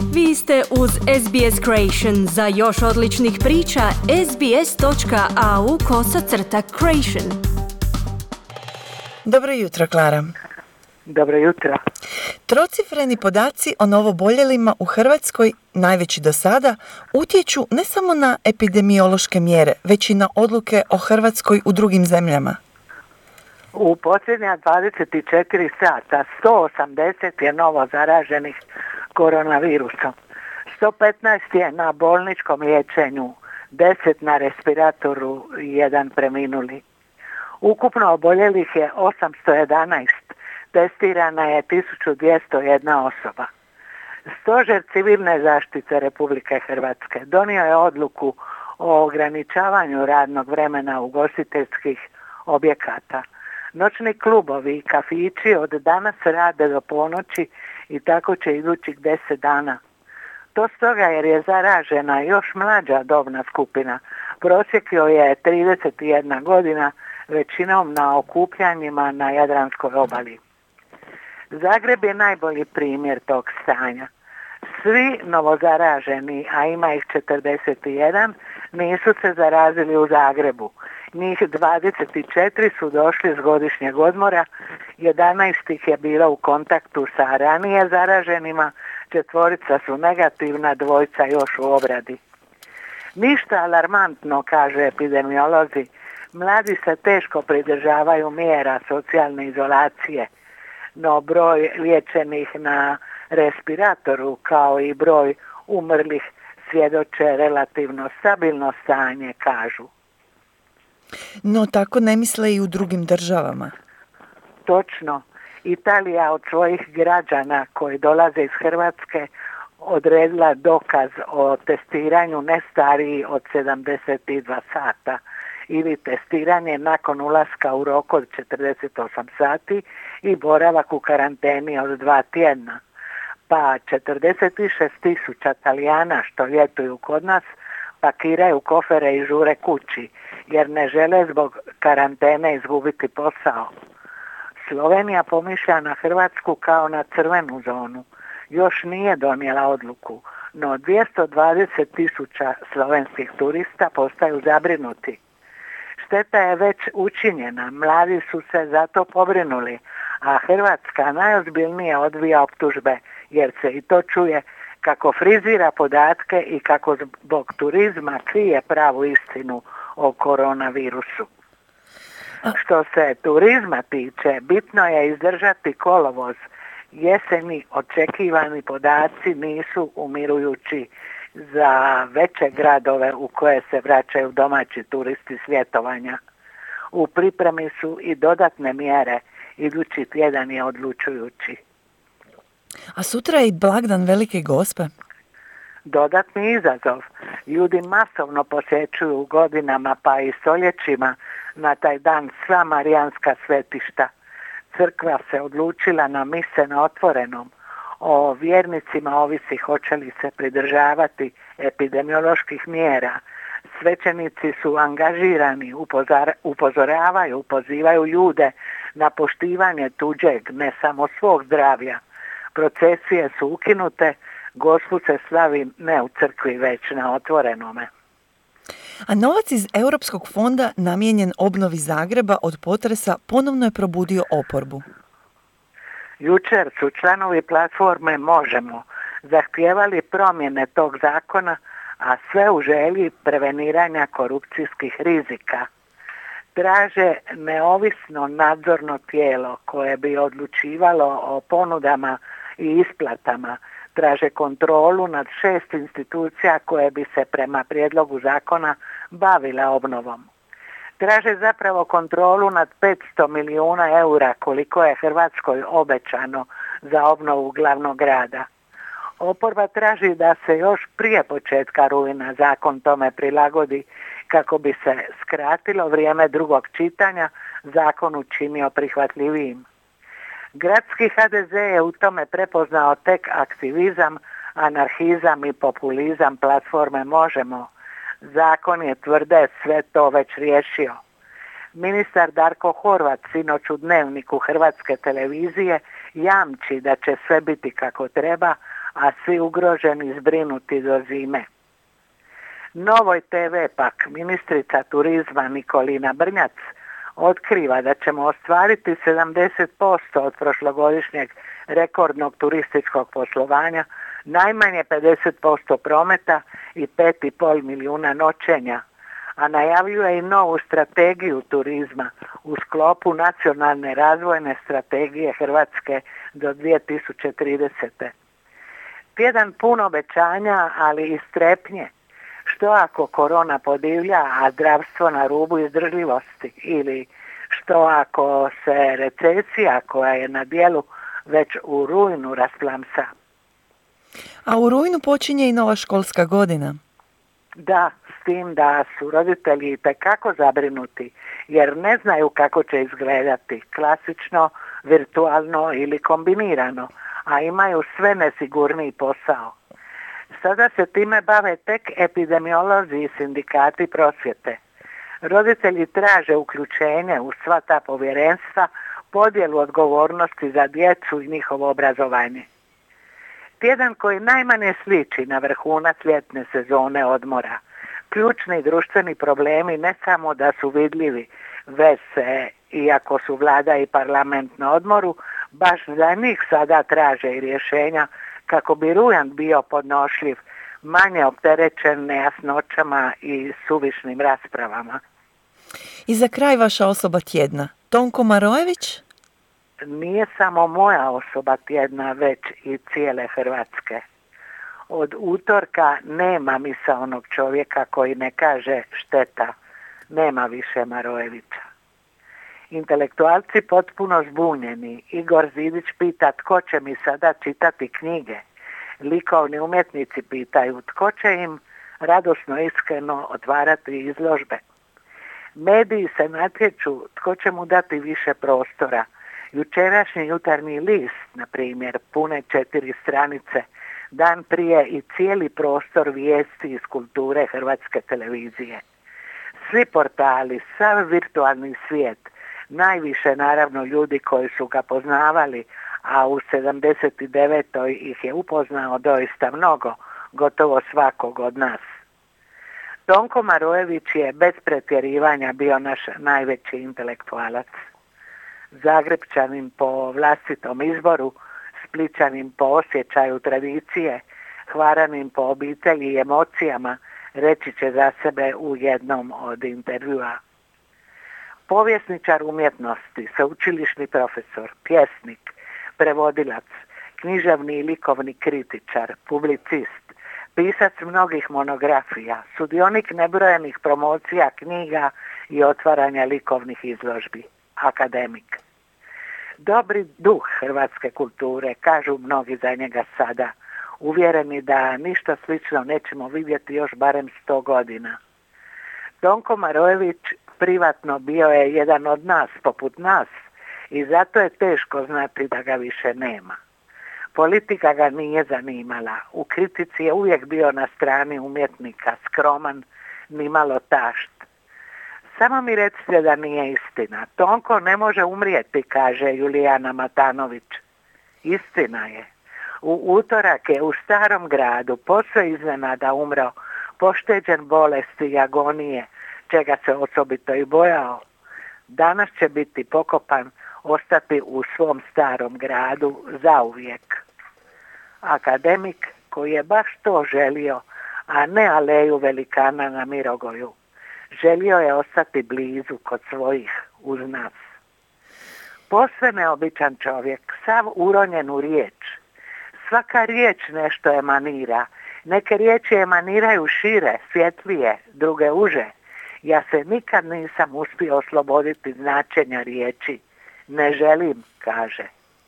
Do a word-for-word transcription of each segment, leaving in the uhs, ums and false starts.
Vi ste uz S B S Creation. Za još odličnih priča, sbs.au kosacrta creation. Dobro jutro, Klara. Dobro jutro. Trocifreni podaci o novoboljelima u Hrvatskoj, najveći do sada, utječu ne samo na epidemiološke mjere, već i na odluke o Hrvatskoj u drugim zemljama. U posljednja dvadeset četiri sata sto osamdeset je novo zaraženih koronavirusom. sto petnaest je na bolničkom liječenju, deset na respiratoru i jedan preminuli. Ukupno oboljelih je osamsto jedanaest, testirana je tisuću dvjesto jedna osoba. Stožer civilne zaštite Republike Hrvatske donio je odluku o ograničavanju radnog vremena ugostiteljskih objekata. Noćni klubovi i kafići od danas rade do ponoći i tako će idućih deset dana. To stoga jer je zaražena još mlađa dobna skupina. Prosjek joj je trideset jedna godina, većinom na okupljanjima na Jadranskoj obali. Zagreb je najbolji primjer tog stanja. Svi novozaraženi, a ima ih četrdeset jedan, nisu se zarazili u Zagrebu. Njih dvadeset četiri su došli s godišnjeg odmora, jedanaest ih je bilo u kontaktu sa ranije zaraženima, četvorica su negativna, dvojica još u obradi. Ništa alarmantno, kažu epidemiolozi. Mladi se teško pridržavaju mjera socijalne izolacije, no broj liječenih na respiratoru kao i broj umrlih svjedoče relativno stabilno stanje, kažu. No tako ne misle i u drugim državama. Točno. Italija od svojih građana koji dolaze iz Hrvatske odredila dokaz o testiranju ne stariji od sedamdeset dva sata ili testiranje nakon ulaska u roku od četrdeset osam sati i boravak u karanteni od dva tjedna. Pa četrdeset šest tisuća Talijana što ljetuju kod nas pakiraju kofere i žure kući jer ne žele zbog karantene izgubiti posao. Slovenija pomišlja na Hrvatsku kao na crvenu zonu. Još nije donijela odluku, no dvjesto dvadeset tisuća slovenskih turista postaju zabrinuti. Šteta je već učinjena, mladi su se zato pobrinuli, a Hrvatska najozbiljnije odbija optužbe jer se i to čuje kako frizira podatke i kako zbog turizma krije pravu istinu o koronavirusu. Što se turizma tiče, bitno je izdržati kolovoz. Jeseni očekivani podaci nisu umirujući za veće gradove u koje se vraćaju domaći turisti svjetovanja. U pripremi su i dodatne mjere, idući tjedan je odlučujući. A sutra je i blagdan Velike Gospe. Dodatni izazov. Ljudi masovno posjećuju godinama pa i stoljećima na taj dan sva marijanska svetišta. Crkva se odlučila na mise na otvorenom. O vjernicima ovisi hoće li se pridržavati epidemioloških mjera. Svećenici su angažirani, upozara, upozoravaju, pozivaju ljude na poštivanje tuđeg, ne samo svog zdravlja. Procesije su ukinute, Gospu se slavi ne u crkvi, već na otvorenome. A novac iz Europskog fonda namijenjen obnovi Zagreba od potresa ponovno je probudio oporbu. Jučer su članovi platforme Možemo zahtijevali promjene tog zakona, a sve u želji preveniranja korupcijskih rizika. Traže neovisno nadzorno tijelo koje bi odlučivalo o ponudama i isplatama. Traže kontrolu nad šest institucija koje bi se prema prijedlogu zakona bavile obnovom. Traže zapravo kontrolu nad petsto milijuna eura koliko je Hrvatskoj obećano za obnovu glavnog grada. Oporba traži da se još prije početka rujna zakon tome prilagodi kako bi se skratilo vrijeme drugog čitanja, zakon učinio prihvatljivijim. Gradski H D Z je u tome prepoznao tek aktivizam, anarhizam i populizam platforme Možemo. Zakon je, tvrde, sve to već riješio. Ministar Darko Horvat sinoć u Dnevniku Hrvatske televizije jamči da će sve biti kako treba, a svi ugroženi i zbrinuti do zime. Novoj te ve pak ministrica turizma Nikolina Brnjac otkriva da ćemo ostvariti sedamdeset posto od prošlogodišnjeg rekordnog turističkog poslovanja, najmanje pedeset posto prometa i pet i pol milijuna noćenja, a najavljuje i novu strategiju turizma u sklopu nacionalne razvojne strategije Hrvatske do dvije tisuće tridesete. Tjedan pun obećanja, ali i strepnje. Što ako korona podivlja, a zdravstvo na rubu izdržljivosti? Ili što ako se recesija koja je na djelu već u rujnu rasplamsa? A u rujnu počinje i nova školska godina. Da, s tim da su roditelji itekako zabrinuti jer ne znaju kako će izgledati, klasično, virtualno ili kombinirano, a imaju sve nesigurniji posao. Sada se time bave tek epidemiolozi i sindikati prosvjete. Roditelji traže uključenje u sva ta povjerenstva, podjelu odgovornosti za djecu i njihovo obrazovanje. Tjedan koji najmanje sliči na vrhunac ljetne sezone odmora. Ključni društveni problemi ne samo da su vidljivi, već se, iako su vlada i parlament na odmoru, baš za njih sada traže i rješenja kako bi rujan bio podnošljiv, manje opterećen nejasnoćama i suvišnim raspravama. I za kraj vaša osoba tjedna, Tonko Marojević? Nije samo moja osoba tjedna, već i cijele Hrvatske. Od utorka nema misaonog čovjeka koji ne kaže šteta, nema više Marojevića. Intelektualci potpuno zbunjeni. Igor Zidić pita tko će mi sada čitati knjige. Likovni umjetnici pitaju tko će im radosno iskreno otvarati izložbe. Mediji se natječu tko će mu dati više prostora. Jučerašnji Jutarnji list, na primjer, pune četiri stranice, dan prije i cijeli prostor vijesti iz kulture Hrvatske televizije. Svi portali, sav virtualni svijet, najviše naravno ljudi koji su ga poznavali, a u sedamdeset devetoj ih je upoznao doista mnogo, gotovo svakog od nas. Tonko Marojević je bez pretjerivanja bio naš najveći intelektualac. Zagrepčanin po vlastitom izboru, Splićanin po osjećaju tradicije, Hvaranin po obitelji i emocijama, reći će za sebe u jednom od intervjua. Povjesničar umjetnosti, sveučilišni profesor, pjesnik, prevodilac, književni i likovni kritičar, publicist, pisac mnogih monografija, sudionik nebrojenih promocija knjiga i otvaranja likovnih izložbi, akademik. Dobri duh hrvatske kulture, kažu mnogi za njega sada, uvjereni da ništa slično nećemo vidjeti još barem sto godina. Tonko Marojević privatno bio je jedan od nas, poput nas, i zato je teško znati da ga više nema. Politika ga nije zanimala. U kritici je uvijek bio na strani umjetnika, skroman, nimalo tašt. Samo mi recite da nije istina. Tonko ne može umrijeti, kaže Julijana Matanović. Istina je. U utorak je u Starom gradu posve iznenada umro, pošteđen bolesti i agonije, čega se osobito i bojao. Danas će biti pokopan, ostati u svom Starom gradu zauvijek. Akademik koji je baš to želio, a ne aleju velikana na Mirogoju. Želio je ostati blizu kod svojih, uz nas. Posve neobičan čovjek, sav uronjen u riječ. Svaka riječ nešto emanira. Neke riječi emaniraju šire, svjetlije, druge uže. Ja se nikad nisam uspio osloboditi značenja riječi. Ne želim, kaže.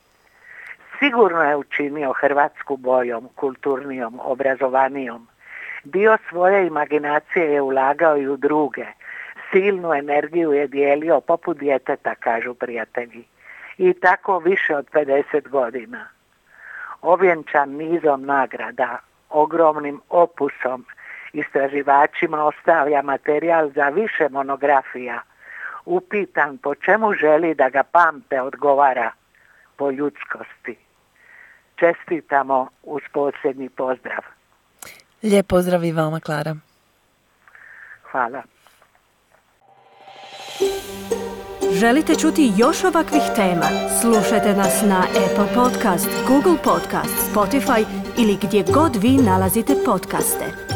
Sigurno je učinio Hrvatsku boljom, kulturnijom, obrazovanijom. Dio svoje imaginacije je ulagao i u druge. Silnu energiju je dijelio poput djeteta, kažu prijatelji. I tako više od pedeset godina. Ovjenčan nizom nagrada, ogromnim opusom, istraživačima ostavlja materijal za više monografija. Upitan po čemu želi da ga pamte, odgovara: po ljudskosti. čestitamo uz posljednji pozdrav. Lijep pozdrav i vama, Klara. Hvala. Želite čuti još ovakvih tema? Slušajte nas na Apple Podcast, Google Podcast, Spotify ili gdje god vi nalazite podcaste.